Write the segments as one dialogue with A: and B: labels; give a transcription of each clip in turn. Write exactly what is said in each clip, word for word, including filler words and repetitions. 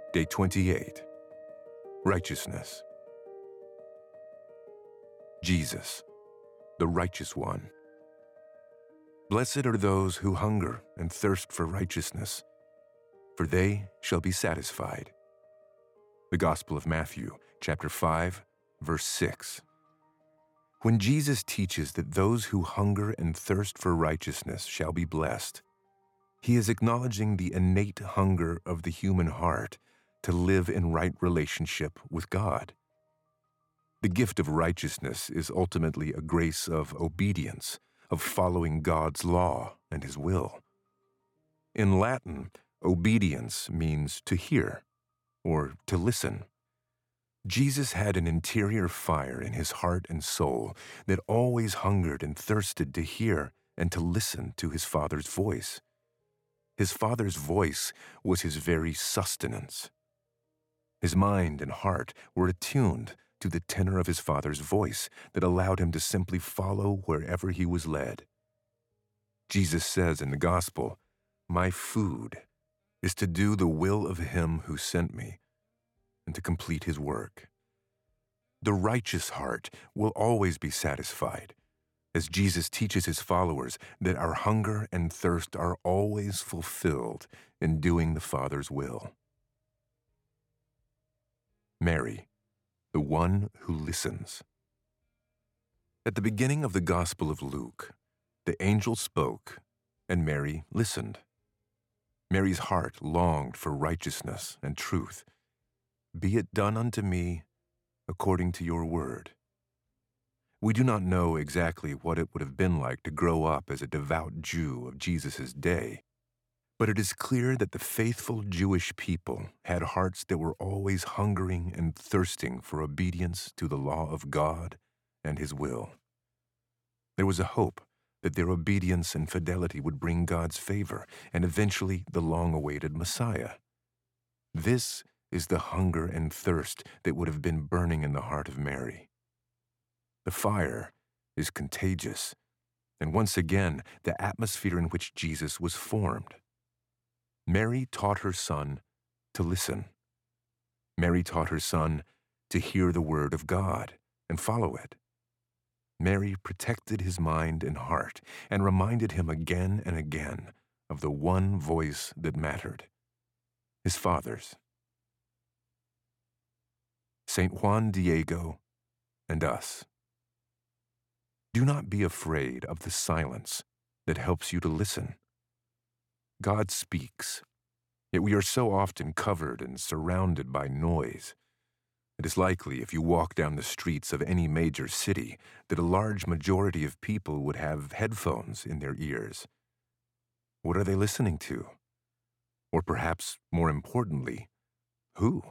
A: Day twenty-eight. Righteousness. Jesus, the righteous one. Blessed are those who hunger and thirst for righteousness, for they shall be satisfied. The Gospel of Matthew, chapter five, verse six. When Jesus teaches that those who hunger and thirst for righteousness shall be blessed, he is acknowledging the innate hunger of the human heart to live in right relationship with God. The gift of righteousness is ultimately a grace of obedience, of following God's law and His will. In Latin, obedience means to hear or to listen. Jesus had an interior fire in his heart and soul that always hungered and thirsted to hear and to listen to his Father's voice. His Father's voice was his very sustenance. His mind and heart were attuned to the tenor of his Father's voice that allowed him to simply follow wherever he was led. Jesus says in the Gospel, "My food is to do the will of him who sent me and to complete his work." The righteous heart will always be satisfied, as Jesus teaches his followers that our hunger and thirst are always fulfilled in doing the Father's will. Mary, the one who listens. At the beginning of the Gospel of Luke, the angel spoke, and Mary listened. Mary's heart longed for righteousness and truth. "Be it done unto me according to your word." We do not know exactly what it would have been like to grow up as a devout Jew of Jesus' day, but it is clear that the faithful Jewish people had hearts that were always hungering and thirsting for obedience to the law of God and His will. There was a hope that their obedience and fidelity would bring God's favor and eventually the long-awaited Messiah. This is the hunger and thirst that would have been burning in the heart of Mary. The fire is contagious, and once again, the atmosphere in which Jesus was formed. Mary taught her son to listen. Mary taught her son to hear the word of God and follow it. Mary protected his mind and heart and reminded him again and again of the one voice that mattered, his Father's. Saint Juan Diego and us. Do not be afraid of the silence that helps you to listen. God speaks, yet we are so often covered and surrounded by noise. It is likely, if you walk down the streets of any major city, that a large majority of people would have headphones in their ears. What are they listening to? Or perhaps, more importantly, who?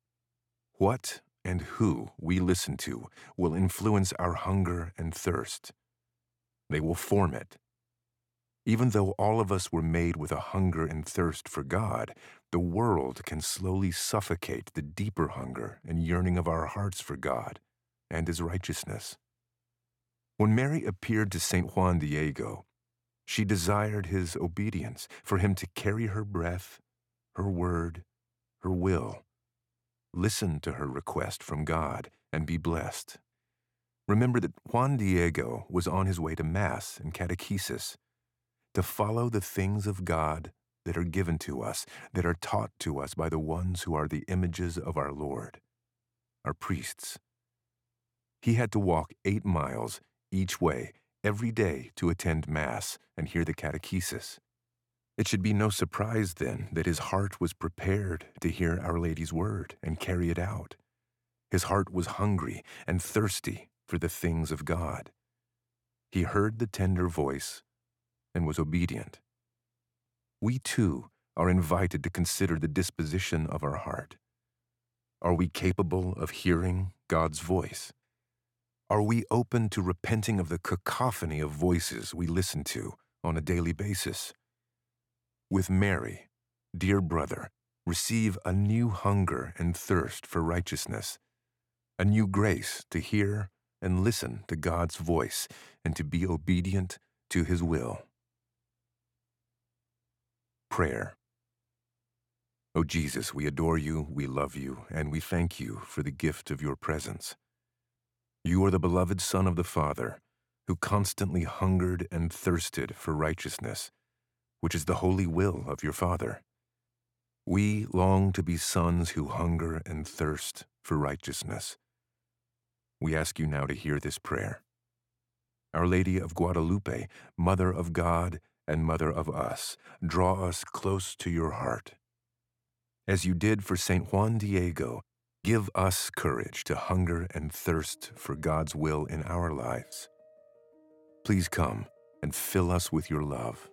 A: What and who we listen to will influence our hunger and thirst. They will form it. Even though all of us were made with a hunger and thirst for God, the world can slowly suffocate the deeper hunger and yearning of our hearts for God and His righteousness. When Mary appeared to Saint Juan Diego, she desired his obedience, for him to carry her breath, her word, her will. Listen to her request from God and be blessed. Remember that Juan Diego was on his way to Mass and catechesis, to follow the things of God that are given to us, that are taught to us by the ones who are the images of our Lord, our priests. He had to walk eight miles each way every day to attend Mass and hear the catechesis. It should be no surprise, then, that his heart was prepared to hear Our Lady's word and carry it out. His heart was hungry and thirsty for the things of God. He heard the tender voice and was obedient. We, too, are invited to consider the disposition of our heart. Are we capable of hearing God's voice? Are we open to repenting of the cacophony of voices we listen to on a daily basis? With Mary, dear brother, receive a new hunger and thirst for righteousness, a new grace to hear and listen to God's voice and to be obedient to His will. Prayer. O Jesus, we adore you, we love you, and we thank you for the gift of your presence. You are the beloved Son of the Father, who constantly hungered and thirsted for righteousness, which is the holy will of your Father. We long to be sons who hunger and thirst for righteousness. We ask you now to hear this prayer. Our Lady of Guadalupe, Mother of God and Mother of us, draw us close to your heart. As you did for Saint Juan Diego, give us courage to hunger and thirst for God's will in our lives. Please come and fill us with your love.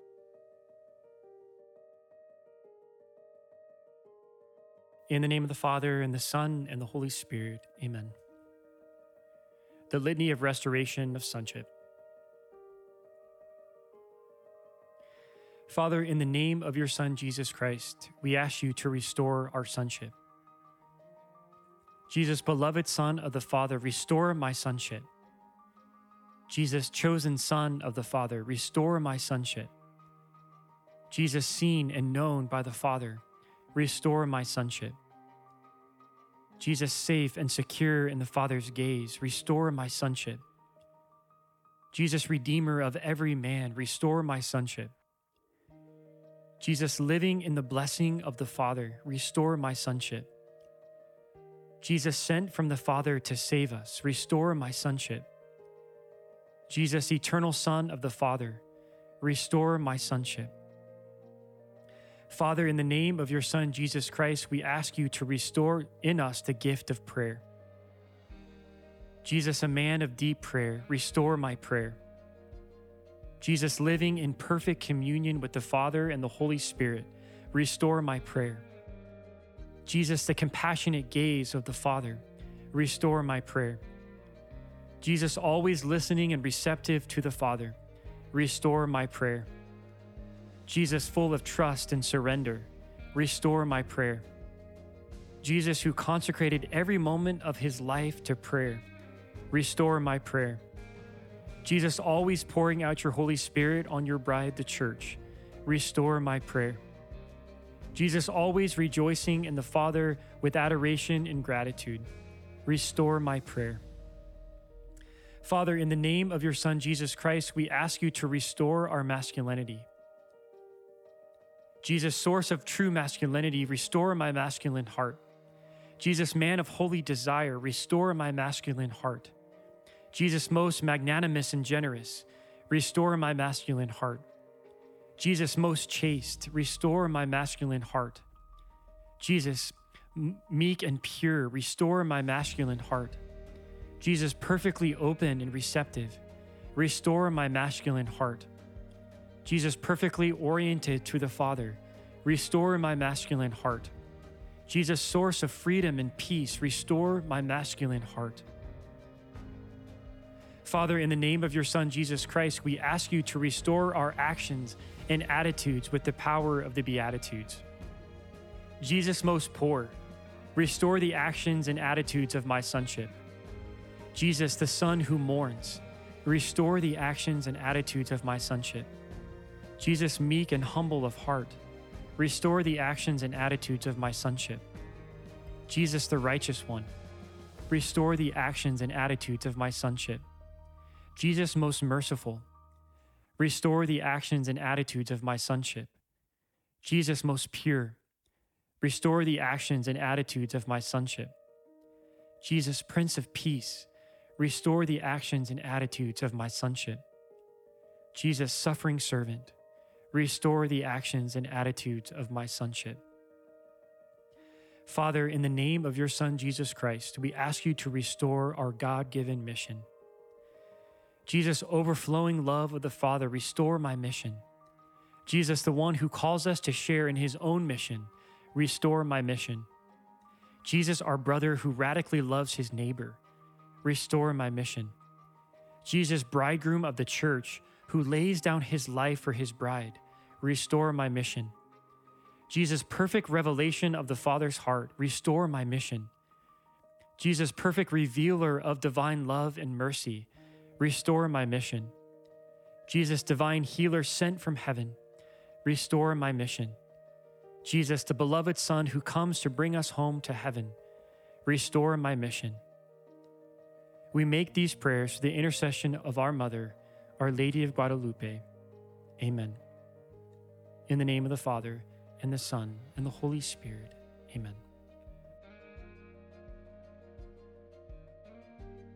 B: In the name of the Father, and the Son, and the Holy Spirit. Amen. The Litany of Restoration of Sonship. Father, in the name of your Son, Jesus Christ, we ask you to restore our sonship. Jesus, beloved Son of the Father, restore my sonship. Jesus, chosen Son of the Father, restore my sonship. Jesus, seen and known by the Father, restore my sonship. Jesus, safe and secure in the Father's gaze, restore my sonship. Jesus, Redeemer of every man, restore my sonship. Jesus, living in the blessing of the Father, restore my sonship. Jesus, sent from the Father to save us, restore my sonship. Jesus, eternal Son of the Father, restore my sonship. Father, in the name of your Son, Jesus Christ, we ask you to restore in us the gift of prayer. Jesus, a man of deep prayer, restore my prayer. Jesus, living in perfect communion with the Father and the Holy Spirit, restore my prayer. Jesus, the compassionate gaze of the Father, restore my prayer. Jesus, always listening and receptive to the Father, restore my prayer. Jesus, full of trust and surrender, restore my prayer. Jesus, who consecrated every moment of his life to prayer, restore my prayer. Jesus, always pouring out your Holy Spirit on your bride, the church, restore my prayer. Jesus, always rejoicing in the Father with adoration and gratitude, restore my prayer. Father, in the name of your Son, Jesus Christ, we ask you to restore our masculinity. Jesus, source of true masculinity, restore my masculine heart. Jesus, man of holy desire, restore my masculine heart. Jesus, most magnanimous and generous, restore my masculine heart. Jesus, most chaste, restore my masculine heart. Jesus, m- meek and pure, restore my masculine heart. Jesus, perfectly open and receptive, restore my masculine heart. Jesus, perfectly oriented to the Father, restore my masculine heart. Jesus, source of freedom and peace, restore my masculine heart. Father, in the name of your Son, Jesus Christ, we ask you to restore our actions and attitudes with the power of the Beatitudes. Jesus, most poor, restore the actions and attitudes of my sonship. Jesus, the Son who mourns, restore the actions and attitudes of my sonship. Jesus, meek and humble of heart, restore the actions and attitudes of my sonship. Jesus, the righteous one, restore the actions and attitudes of my sonship. Jesus, most merciful, restore the actions and attitudes of my sonship. Jesus, most pure, restore the actions and attitudes of my sonship. Jesus, Prince of Peace, restore the actions and attitudes of my sonship. Jesus, suffering servant, restore the actions and attitudes of my sonship. Father, in the name of your Son, Jesus Christ, we ask you to restore our God-given mission. Jesus, overflowing love of the Father, restore my mission. Jesus, the one who calls us to share in his own mission, restore my mission. Jesus, our brother who radically loves his neighbor, restore my mission. Jesus, bridegroom of the church, who lays down his life for his bride, restore my mission. Jesus, perfect revelation of the Father's heart, restore my mission. Jesus, perfect revealer of divine love and mercy, restore my mission. Jesus, divine healer sent from heaven, restore my mission. Jesus, the beloved Son who comes to bring us home to heaven, restore my mission. We make these prayers for the intercession of our Mother, Our Lady of Guadalupe. Amen. In the name of the Father, and the Son, and the Holy Spirit. Amen.